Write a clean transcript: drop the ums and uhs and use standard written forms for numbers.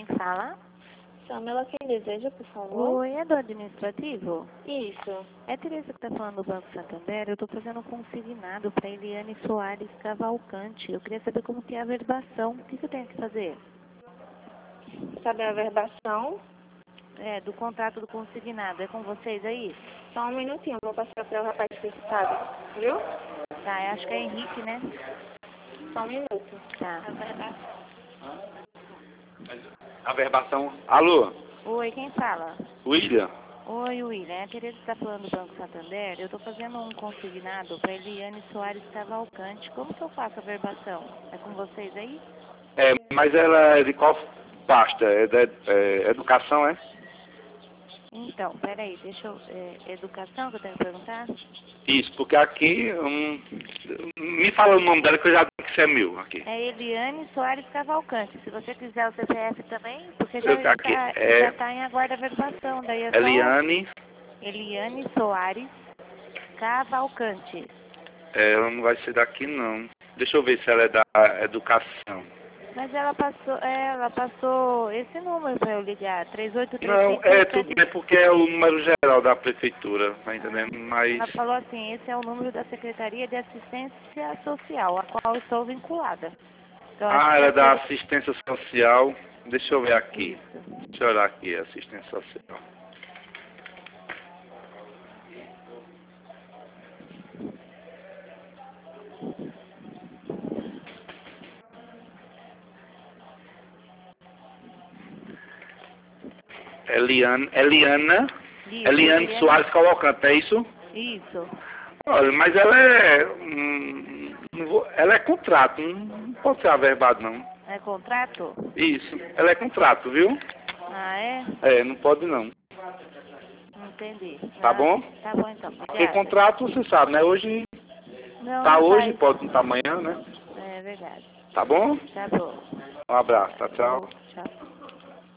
quem fala? Samela, quem deseja, por favor? Oi, é do administrativo? Isso. É Tereza que está falando do Banco Santander. Eu estou fazendo um consignado para Eliane Soares Cavalcante. Eu queria saber como que é a verbação. O que eu tenho que fazer? Sabe a verbação? É, do contrato do consignado. É com vocês aí? Só um minutinho, vou passar para o rapaz que sabe. Viu? Tá, eu acho que é Henrique, né? Só um minuto. Tá. A verbação. A verbação. Alô, Oi, quem fala? William? Oi, William. É a Tereza que está falando do Banco Santander. Eu estou fazendo um consignado para Eliane Soares Cavalcante. Como que eu faço a verbação? É com vocês aí? É, mas ela é de qual pasta? É da educação, é? Então, peraí, deixa eu... educação que eu tenho que perguntar? Isso, porque aqui... me fala o nome dela que eu já digo que isso é meu aqui. É Eliane Soares Cavalcante. Se você quiser o CPF também, porque Eu já aqui, é está em aguarda verbação. Daí é só Eliane. Eliane Soares Cavalcante. Ela não vai ser daqui, não. Deixa eu ver se ela é da educação. Mas ela passou esse número para eu ligar, Não, 3835. tudo bem, porque é o número geral da prefeitura, tá entendendo? Mas... Ela falou assim, esse é o número da Secretaria de Assistência Social, a qual eu estou vinculada. Então, acho que ela é deve da ser assistência social. Deixa eu ver aqui. isso. Deixa eu olhar aqui, assistência social. Eliane Isso, Soares Cavalcante, é isso? Isso. Olha, mas ela é... ela é contrato, não pode ser averbado, não. É contrato? Isso, ela é contrato, viu? Ah, é? É, não pode não. Entendi. Tá Ah, bom? tá bom então. Porque Obrigada. contrato, você sabe, né? Hoje, Não, tá não hoje, vai. pode não tá amanhã, né? É verdade. Tá bom? Tá bom. Um abraço, tá? Tchau. Tchau.